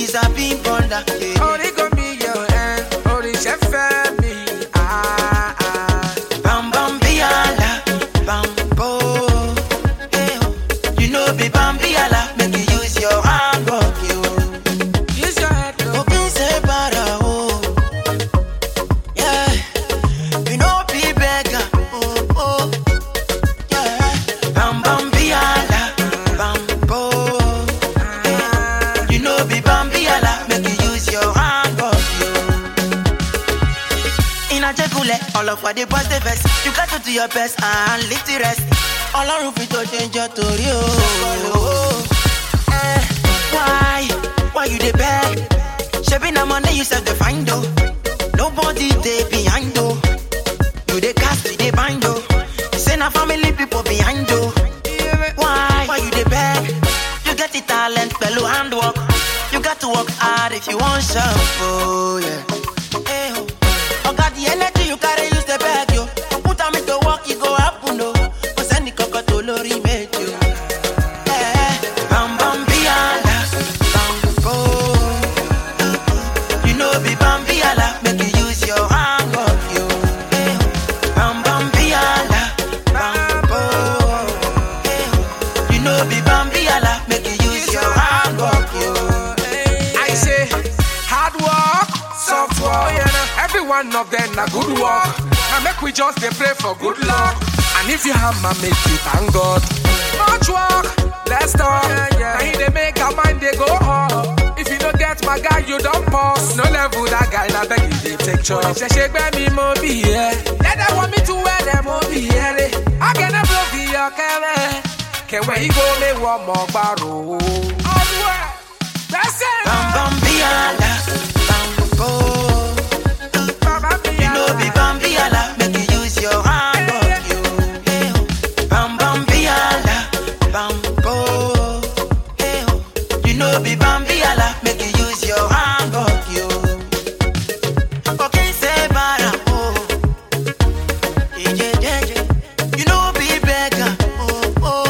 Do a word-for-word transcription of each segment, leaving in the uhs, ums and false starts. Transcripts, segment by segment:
She's a big bunda. Only gonna be your hand. Only chef me. Ah ah. Bam bam biala, bam bo. You know be bam biala, make you use your hand work you. Use your head. Oh, can say para oh. Yeah. You know be beggar. Oh oh. Yeah. Bam bam biala, bam bo. You know be bam biala, make you use your hand work you. In a jekule, all of what they bust the vest. You got to do your best and live the rest. All around fit to change your story. Oh, eh, why? Why you dey beg? Shaving the money you said the find though. Nobody dey behind though. You dey cast, you dey bind though. You say na family people behind though. Why? Why you dey beg? You get the talent, fellow handwork. You got to work hard if you want some. Oh yeah. Hey, oh. I got the energy you carry, use the bag, yo. Put on me to work, you go up, no. Cause any cocoa to lori made you. Eh, bam bam biala, bam bo. You know be bam biala, make you use your hand work, yo. Eh, bam bam biala, bam bo. Eh, you know be bam biala, make you use your hand work, yo. I say hard work, soft work. Every one of them a good work. Now make we just dey pray for good luck. And if you hammer, make you thank God. Much work, let's talk. Now he dey make a mind they go up. If you don't get my guy, you don't pause. No level that guy, now beg you they take choice. She shake me mo be here. Yeah, they want me to wear them mo be here. I cannot blow the your kele. Can where he go me one more barrow. All the way, that's it. Bam bam biala, bam bo. You know be bam biala, make you use your hand work you. Hey, oh. Bam bam biala, bam bo. Hey, oh. You know be bam biala, make you use your hand work you. Okay, say bara oh. Yeah, yeah, yeah, yeah. You know be beggar. Oh oh.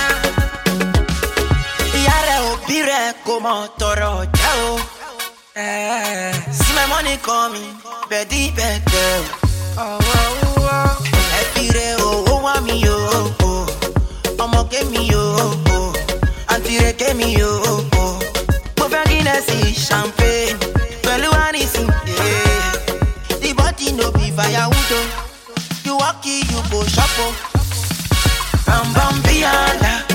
Yare o bire como toro jao. Eh, see my money coming, bedi bede. Oh, oh, oh. Epire oh, oh, wa mi yo, oh. Omo ke mi yo, oh. Antire ke mi yo, oh. Mo fe Guinness champagne, pẹ̀lú anisi, yeah. The body no be firewood, oh. You walk it, you go shop, oh. Bam bam biala.